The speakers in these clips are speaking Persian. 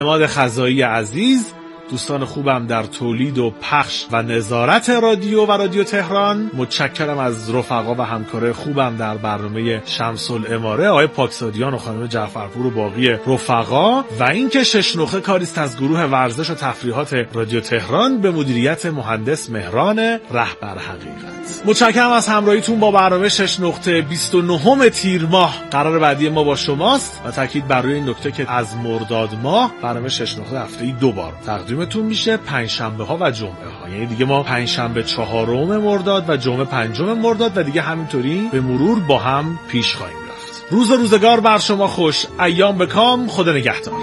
عماد خزایی عزیز، دوستان خوبم در تولید و پخش و نظارت رادیو و رادیو تهران، متشکرم از رفقا و همکارای خوبم در برنامه شمس العماره، آقای پاکزادیان و خانم جعفرپور و باقی رفقا، و اینکه شش نقطه کاریست از گروه ورزش و تفریحات رادیو تهران به مدیریت مهندس مهران رهبر حقیقت. متشکرم از همراهیتون با برنامه 6 نقطه 29 تیر ماه. قرار بعدی ما با شماست و تاکید بر روی این نکته که از مرداد ماه برنامه 6 نقطه هفته‌ای 2 بار تقدیمتون میشه، پنجشنبه ها و جمعه ها. یعنی دیگه ما پنجشنبه 4 مرداد و جمعه 5 مرداد و دیگه همینطوری به مرور با هم پیش خواهیم رفت. روز و روزگار بر شما خوش، ایام به کام، خدا نگهدار.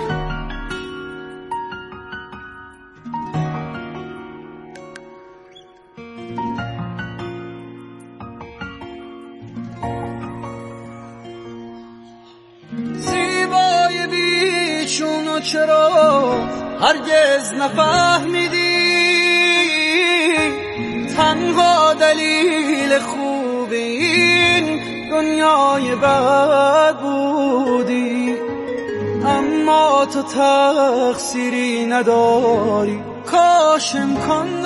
زیبای بیچون چرا هرگز نفهمیدی، تنها دلیل خوب این دنیای بد بودی. اما تو تقصیری نداری، کاش امکان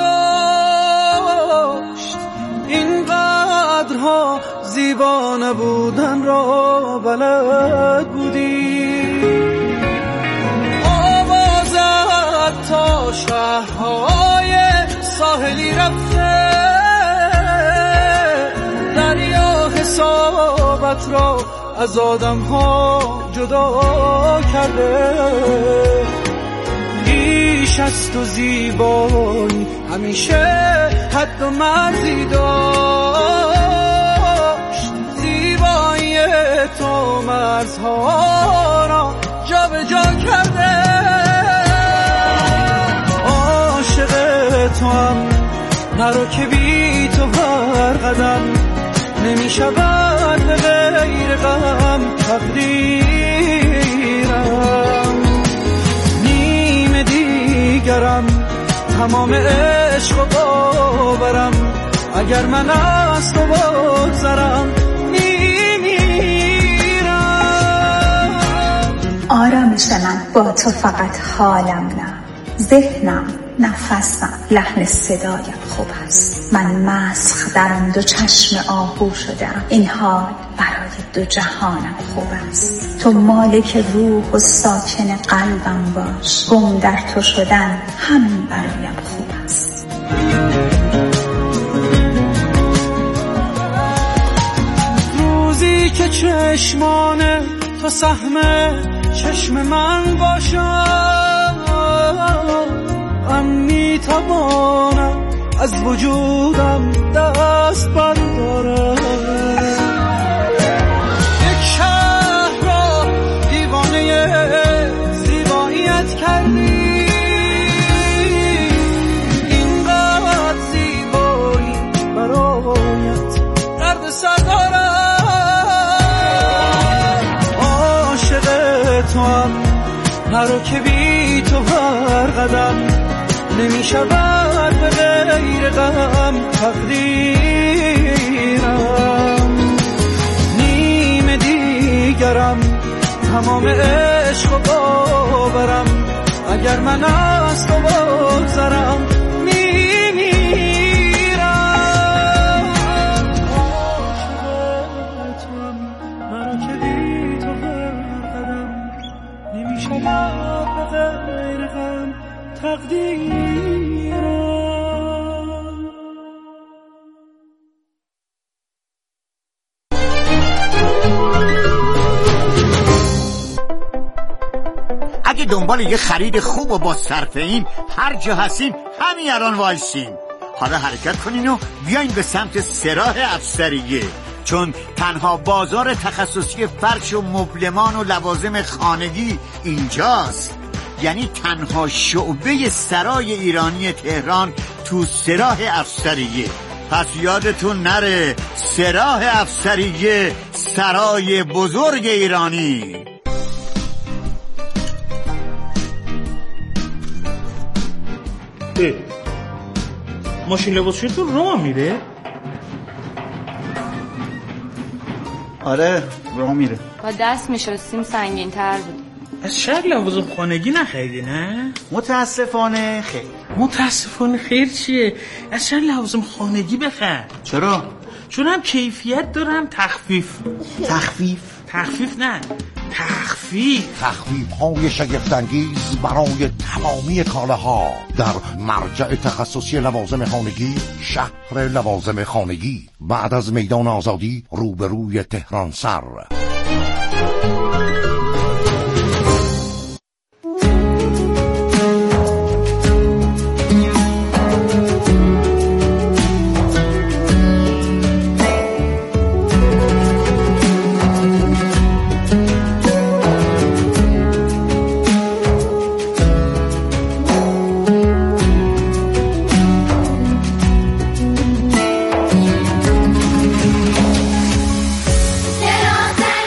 داشت اینقدرها زیبا نبودن را بلد بودی. تا شهرهای ساحلی رفته، دریا حسابت را از آدم‌ها جدا کرده. بیش از تو زیبایی همیشه حد و مرزی داشت، زیبایی تو مرزها را جا به جا کرده. تو هم نرو که بی تو هر قدم نمیشود به غیر غم تقدیرم. نیم دیگرم تمام عشق و باورم، اگر من از تو بگذرم میمیرم. آرامش من با تو فقط حالم نه، ذهنم، نفسم، لحن صدایم خوب است. من مسخ در آن دو چشم آهو شدم، این حال برای دو جهانم خوب است. تو مالک روح و ساکن قلبم باش، گم در تو شدن همین برایم خوب است. روزی که چشمان تو سهم چشم من باشم، من میتوانم از وجودم دست بردارم. یک شهر را دیوانه زیباییت کردی، اینقدر زیبایی برایت درد سر دارم. عاشق تو هم نرو که بی تو هر قدم نمیشود به غیر غم تقدیرم. نیم دیگرم تمام عشق و باورم، اگر من از تو بگذرم میمیرم. عاشق توام مرا که بی تو هر قدم نمیشود به غیر غم تقدیرم. اگه دنبال یه خرید خوب و با صرفه‌ای هر جا هستین همین الان وایسین. حالا حرکت کنین و بیاین به سمت سراح افسریه، چون تنها بازار تخصصی فرش و مبلمان و لوازم خانگی اینجاست. یعنی تنها شعبه سرای ایرانی تهران تو سراح افسریه. پس یادتون نره، سراح افسریه، سرای بزرگ ایرانی. ماشین لباسشویتون راه میره؟ آره راه میره. با دست میشستیم سنگین تر بود. از شهر لوازم خانگی نخریدی نه؟ متاسفانه خیر. متاسفانه خیر چیه؟ از شهر لوازم خانگی بخر. چرا؟ چون هم کیفیت دارم تخفیف نه تخفیف های شگفت‌انگیز برای تمامی کالاها در مرجع تخصصی لوازم خانگی، شهر لوازم خانگی، بعد از میدان آزادی روبروی تهران سر. دراز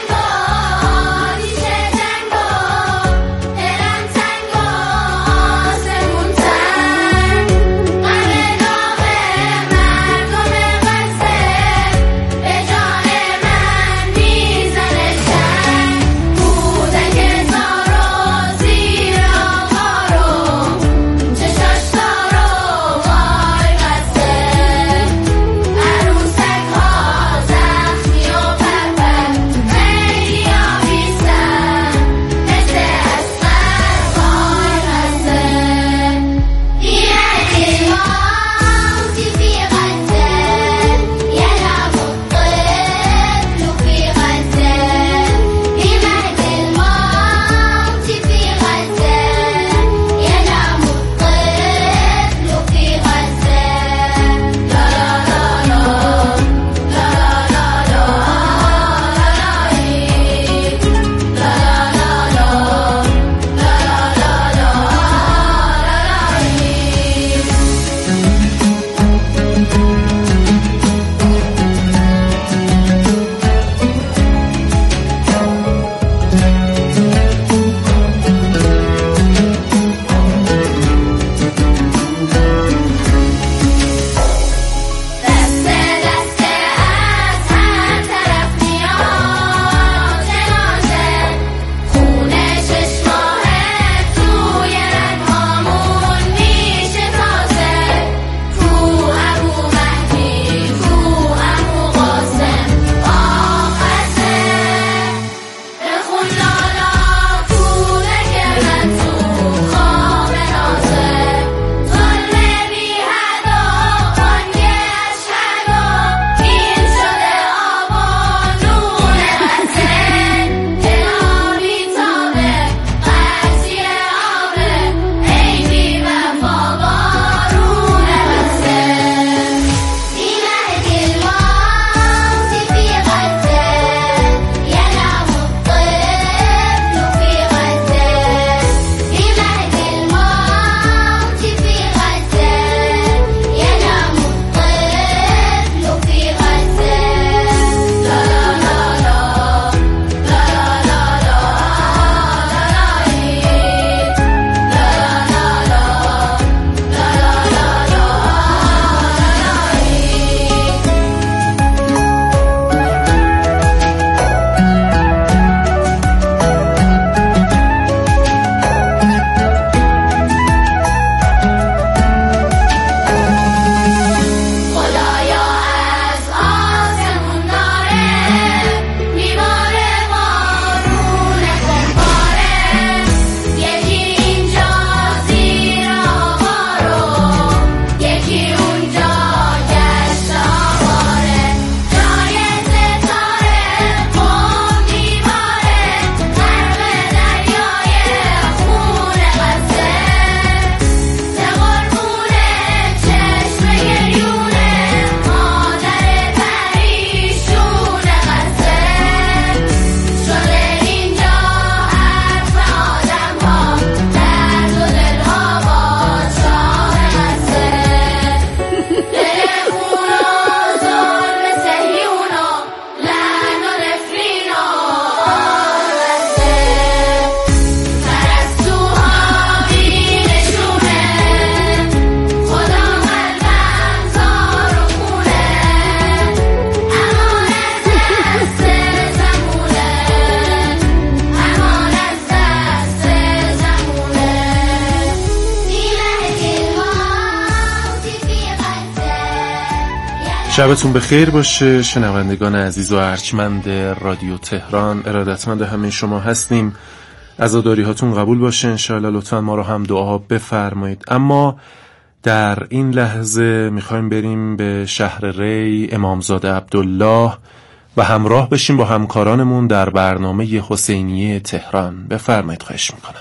شبتون بخیر باشه شنوندگان عزیز و ارجمند رادیو تهران. ارادتمند همه شما هستیم. عزاداری هاتون قبول باشه انشاءالله. لطفا ما رو هم دعا بفرمایید. اما در این لحظه میخوایم بریم به شهر ری امامزاده عبدالله و همراه بشیم با همکارانمون در برنامه حسینیه تهران. بفرمایید، خواهش میکنم.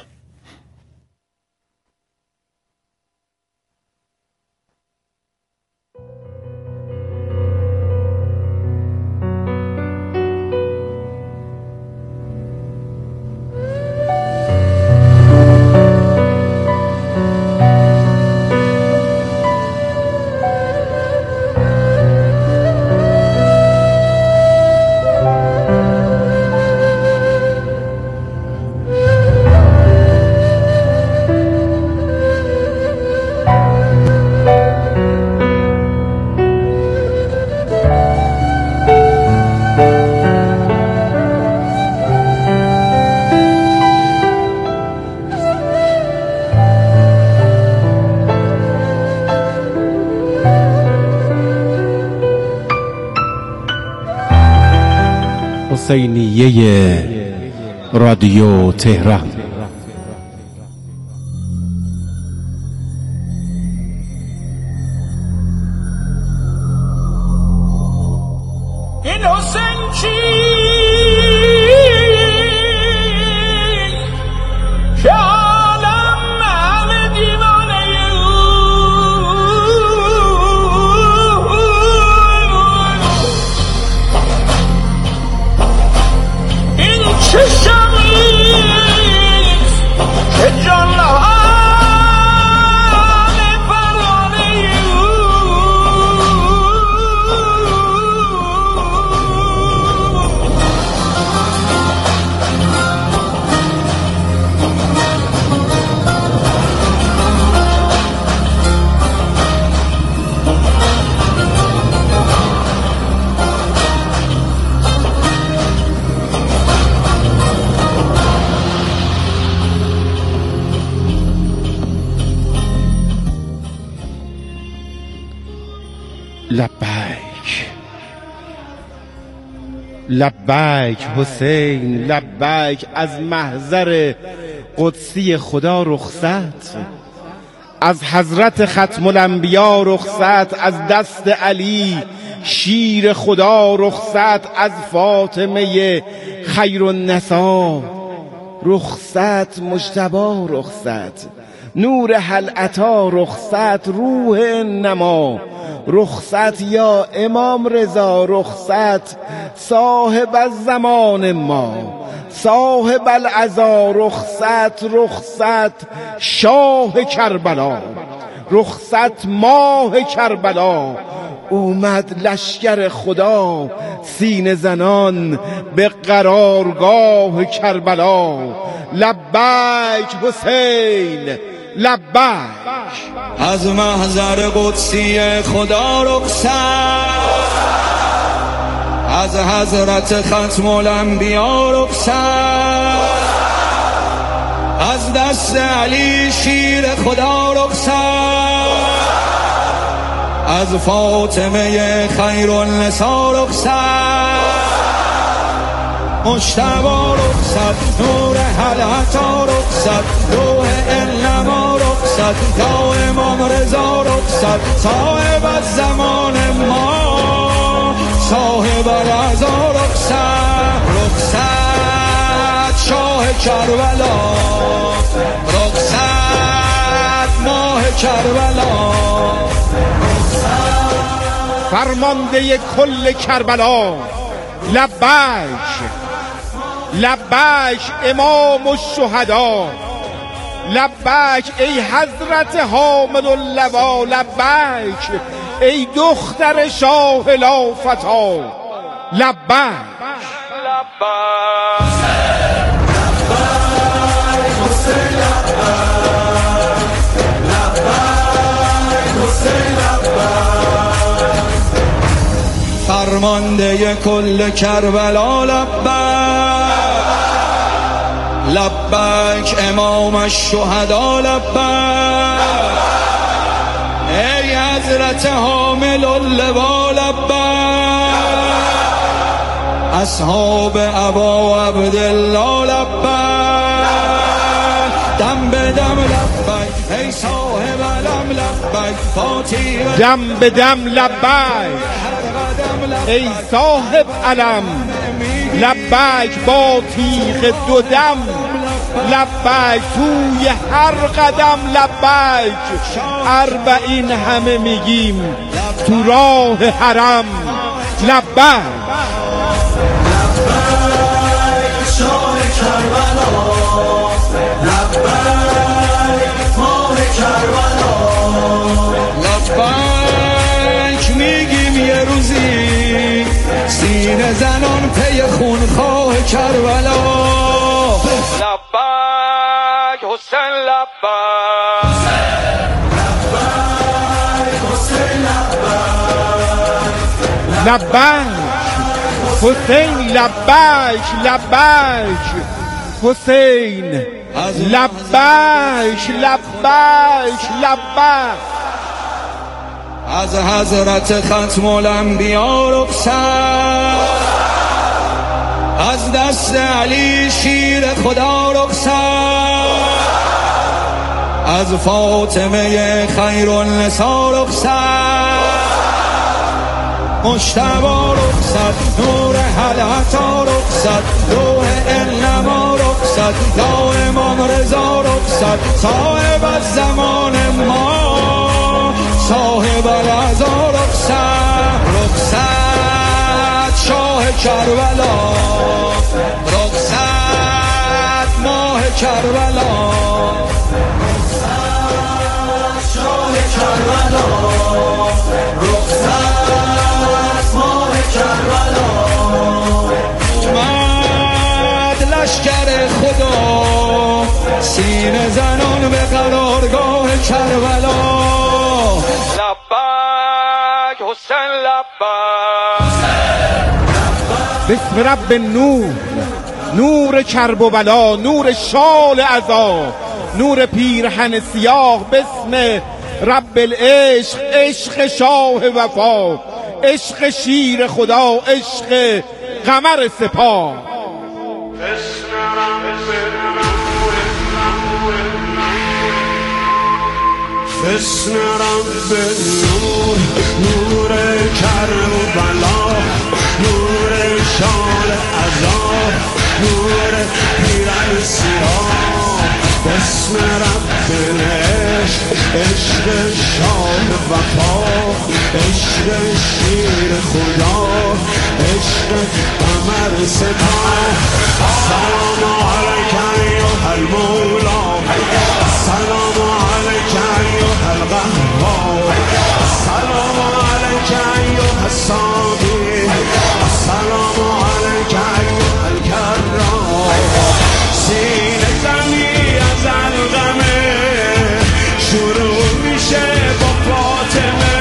حسینیه رادیو تهران. این حسین چی که عالم همه دیوانه این چه شمیست که جان لبیک لبیک حسین لبیک. از محضر قدسی خدا رخصت، از حضرت ختم الانبیا رخصت، از دست علی شیر خدا رخصت، از فاطمه خیر النسا رخصت، مجتبی رخصت، نور هل عطا رخصت، روح انما رخصت، یا امام رضا رخصت، صاحب الزمان ما صاحب العزا رخصت، رخصت شاه کربلا رخصت، ماه کربلا اومد لشکر خدا سینه زنان به قرارگاه کربلا. لبیک حسین لبیک. از محضر قدسی خدا رخصت، از حضرت ختم الانبیا رخصت، از دست علی شیر خدا رخصت، از فاطمه خیر النسا رخصت، مجتبی رخصت، نور هل عطا رخصت، روح انما رخصت، یا امام رضا رخصت، صاحب الزمان ما صاحب العزا رخصت، رخصت شاه کربلا رخصت، ماه کربلا رخصت، فرمانده کل کربلا. لبیک لبیک امام الشهدا. لبیک ای حضرت حامل اللوا. لبیک ای دختر شاه لافتا. لبیک فرمانده کل کربلا. لبیک لبیک امام الشهدا. لبیک ای حضرت حامل اللوا لبیک، اصحاب ابا عبدالله لبیک، دم به دم لبیک ای صاحب علم لبیک، فاتی دم به دم لبیک ای صاحب علم لبیک، با تیغ دو دم لبیک، توی هر قدم لبیک، اربعین همه میگیم تو راه حرم لبیک. شاه کربلا لبیک، ماه کربلا لبیک، میگیم یه روزی سینه زنان پی خونخواه کربلا لبیک حسین لبیک، لبیک حسین لبیک، لبیک حسین لبیک، لبیک حسین لبیک، لبیک لبیک. از حضرت ختم الانبیا رخصت، از دست علی شیر خدا رخصت، از فاطمه خیر النساء رخصت، مجتبی رخصت، نور حلعتا رخصت، روح انما رخصت، یا امام رضا رخصت، صاحب الزمان ما صاحب العزا رخصت، رخصت شاه کربلا، رخصت ماه کربلا، رخصت شاه کربلا، رخصت ماه کربلا، اومد لشکر خدا سینه زنان به قرارگاه کربلا لبیک حسین لبیک، بسم رب نور، نور کرب و بلا، نور شال عزا، نور پیرهن سیاه، بسم رب العشق، عشق شاه وفا، عشق شیر خدا، عشق قمر سپاه. بسم رب نور، نور کربلا، نور شال عذاب، نور پیرهن سیاه، بسم رب عشق، عشق شاه وفا، عشق شیر خدا، عشق قمر سپاه. السلام علیک ایها المولا، السلام علیک ایها القهار، السلام علیک ایها الساقی، السلام علیک ایها الکرام. سینه زنی از الغمه شروع میشه با فاطمه،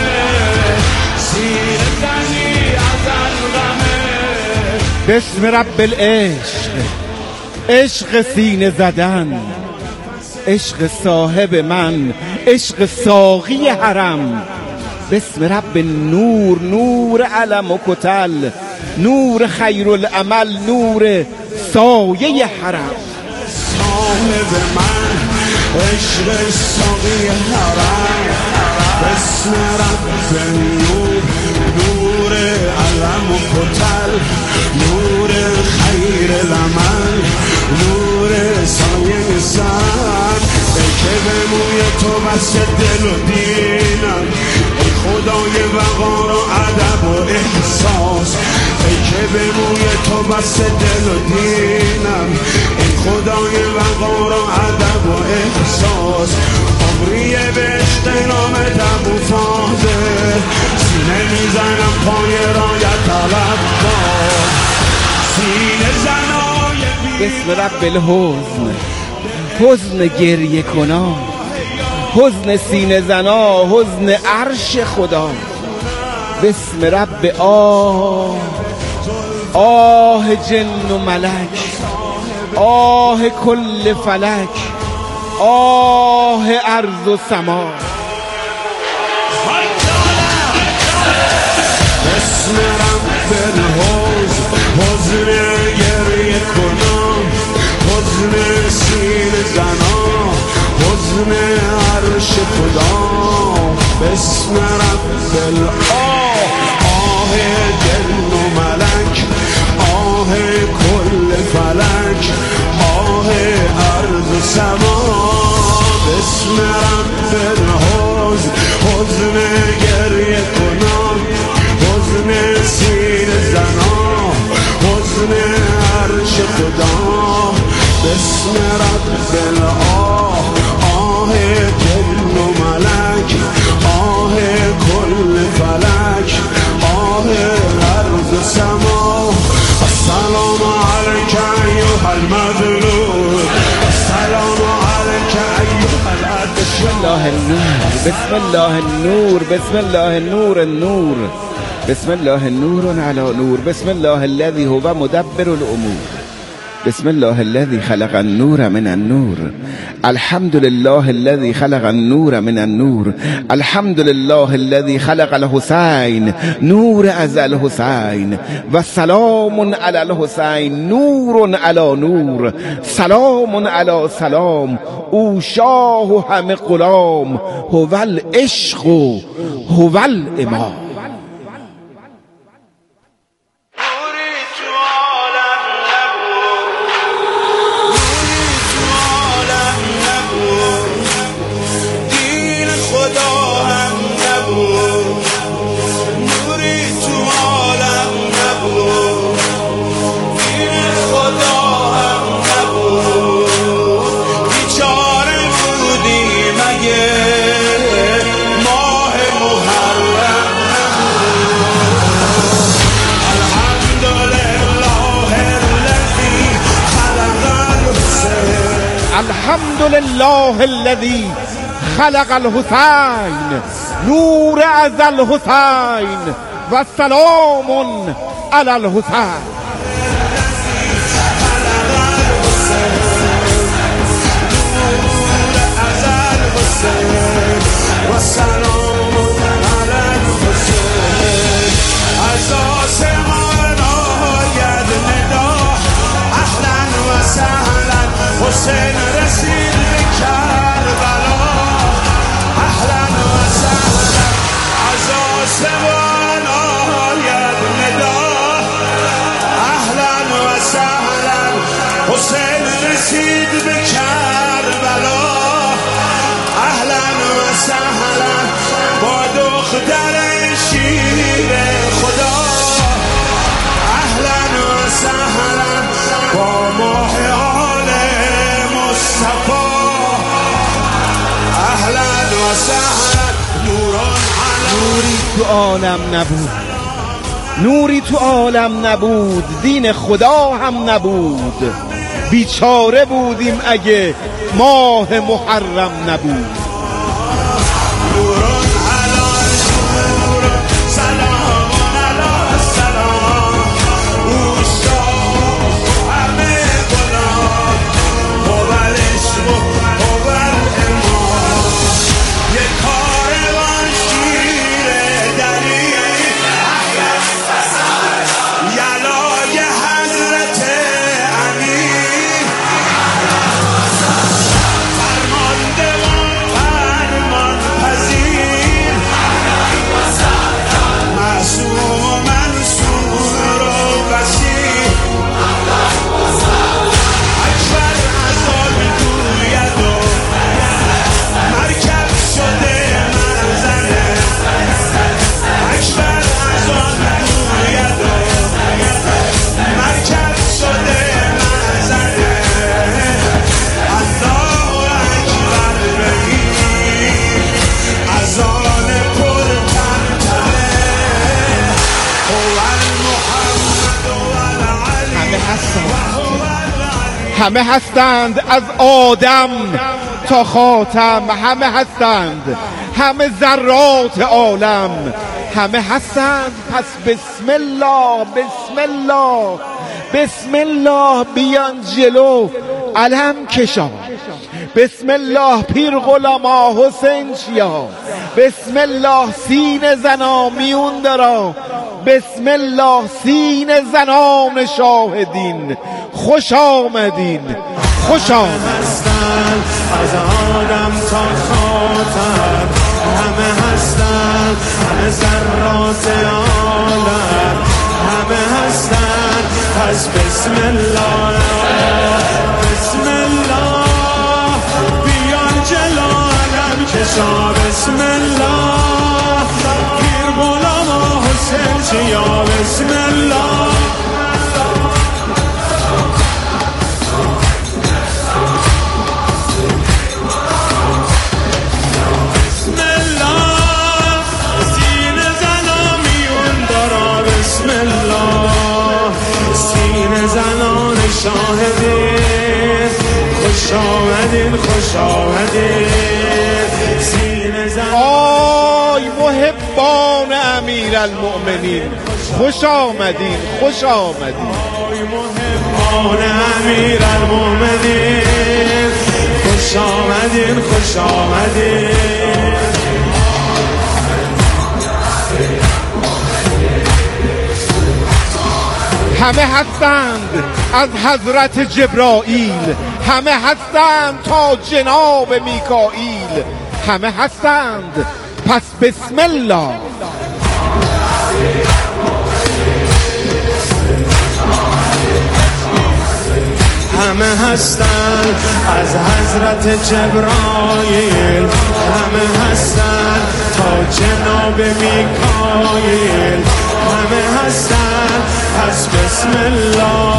سینه زنی از الغمه. بسم رب العشق، عشق سینه زدن، عشق صاحب من، عشق ساقی حرم. بسم رب نور، نور علم و کتل، نور خیر العمل، نور سایه حرم. صاحب من، عشق ساقی حرم. بسم رب نور، نور علم و کتل، نور خیر العمل، نور سایه سر. ای که به موی تو بسته دل و دینم، ای خدای وقار و ادب و احساس. ای که به موی تو بسته دل و دینم، ای خدای وقار و ادب و احساس. عمری به عشق نامت ابو فاضل، سینه میزنم پای رایت طلب باز. سینه زنای بسم رب الحزن، حزن گریه کنان، حزن سینه زنا، حزن عرش خدا. بسم رب آه، آه جن و ملک، آه کل فلک، آه ارض و سما. بسم رب الحزن حزن گریه کنم حزن سینه زنم حزن عرش خدا بسم رب الآه آه دل و ملک آه کل فلک آه ارض و سما بسم رب الحزن حزن گریه کنم حزن سینه زنم حزن عرش خدا بسم رب الآه آه دل و ملک آه کل فلک آه ارض و سما السلام علیک ایها المظلوم السلام علیک ایها العبد بسم الله النور بسم الله النور بسم الله النور النور بسم الله نور على نور بسم الله الذي هو مدبر الأمور بسم الله الذي خلق النور من النور الحمد لله الذي خلق النور من النور الحمد لله الذي خلق الحسين نور از الحسين والسلام على الحسين نور على نور سلام على سلام او شاه همه غلام هو العشق هو الامام الحمد لله الذي خلق الحسين نور از الحسين والسلام على الحسين حسین رسید به کربلا اهلا و سهلا از آسمان آید ندا اهلا و سهلا حسین رسید به کربلا اهلا و سهلا با دختر شیر خدا اهلا و سهلا با ماه نوری تو عالم نبود نوری تو عالم نبود دین خدا هم نبود بیچاره بودیم اگه ماه محرم نبود همه هستند از آدم تا خاتم همه هستند همه ذرات عالم همه هستند پس بسم الله بسم الله بسم الله بیان جلو علم کشان بسم الله پیر غلاما حسین چیا، بسم الله سین زنا میون درا، بسم الله سین زنان شاهدین، خوش آمدین خوش آمدین. از آدم تا خاتم همه هستن، همه ذرات عالم همه هستن، پس بسم الله بسم الله بیان جلو علم کشا، بسم الله پیر غلاما حسین چیا، بسم الله زنان شاهدین، خوش آمدین خوش آمدین سینه زنان. آی محبان امیرالمؤمنین خوش آمدین خوش آمدین. آی محبان امیرالمؤمنین خوش آمدین خوش آمدین. همه هستند از حضرت جبرائیل، همه هستند تا جناب میکائیل، همه هستند پس بسم الله. همه هستند از حضرت جبرائیل، همه هستند تا جناب میکائیل، همه هستند پس بسم الله.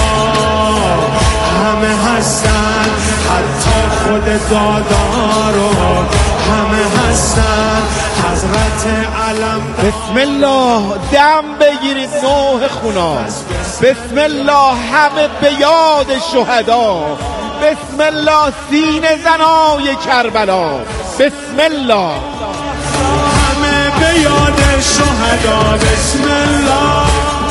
همه هستند حتی خود دادارو، همه هستند حضرت علم. بسم الله دم بگیرید نوح خونا، بسم الله همه به یاد شهدا، بسم الله سینه زنای کربلا، بسم الله همه به یاد شهدا، بسم الله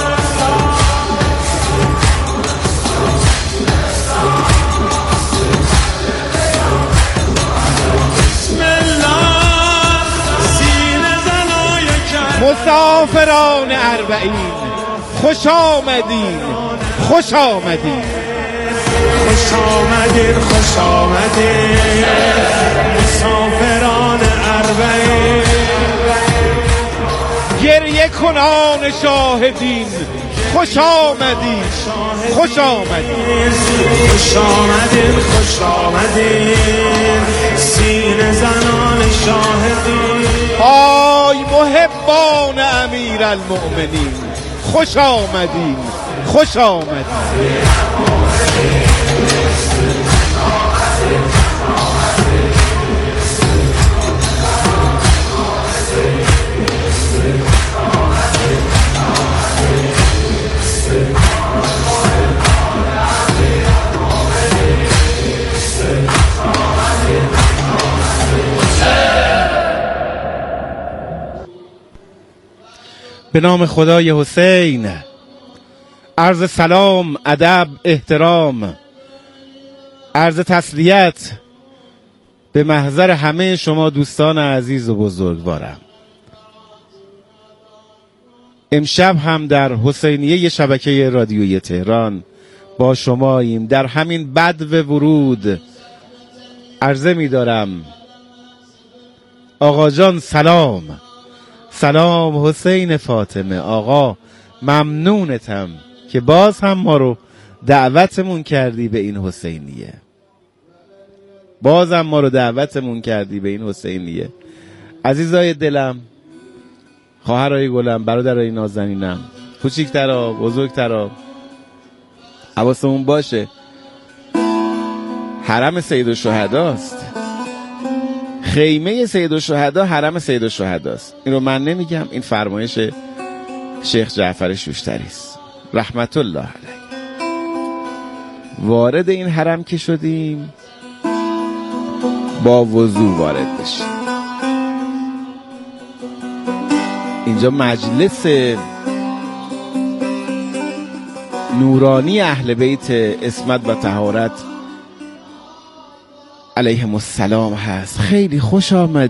مسافران اربعین خوش آمدین خوش آمدین خوش آمدین خوش آمدین مسافران اربعین. گریه کنان شاهدین خوش آمدین خوش آمدین خوش آمدین خوش آمدین سینه زنان شاهدین. آی محبان امیرالمؤمنین خوش آمدین خوش آمدین. به نام خدای حسین. عرض سلام، ادب، احترام، عرض تسلیت به محضر همه شما دوستان عزیز و بزرگوارم. امشب هم در حسینیه شبکه رادیویی تهران با شماییم. در همین بدو ورود عرضه می دارم آقا جان سلام. سلام حسین فاطمه. آقا ممنونتم که باز هم ما رو دعوتمون کردی به این حسینیه، بازم ما رو دعوتمون کردی به این حسینیه. عزیزای دلم، خواهرای گلم، برادرای نازنینم، کوچیک‌ترا بزرگترا، حواسمون باشه حرم سیدالشهداست، خیمه سیدالشهدا حرم سیدالشهداست. این رو من نمیگم، این فرمایش شیخ جعفر شوشتری است رحمت الله علیه. وارد این حرم که شدیم با وضو وارد بشیم. اینجا مجلس نورانی اهل بیت عصمت و طهارت علیهم السلام هست. خیلی خوش آمد